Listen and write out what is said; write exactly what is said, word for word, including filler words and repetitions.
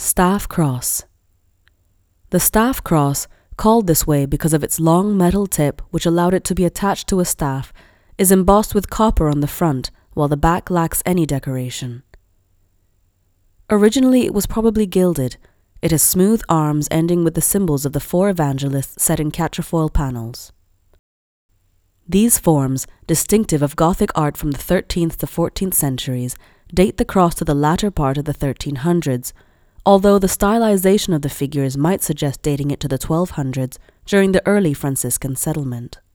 Staff cross. The staff cross, called this way because of its long metal tip which allowed it to be attached to a staff, is embossed with copper on the front, while the back lacks any decoration. Originally it was probably gilded. It has smooth arms ending with the symbols of the four evangelists set in quatrefoil panels. These forms, distinctive of Gothic art from the thirteenth to fourteenth centuries, date the cross to the latter part of the thirteen hundreds, although the stylization of the figures might suggest dating it to the twelve hundreds during the early Franciscan settlement.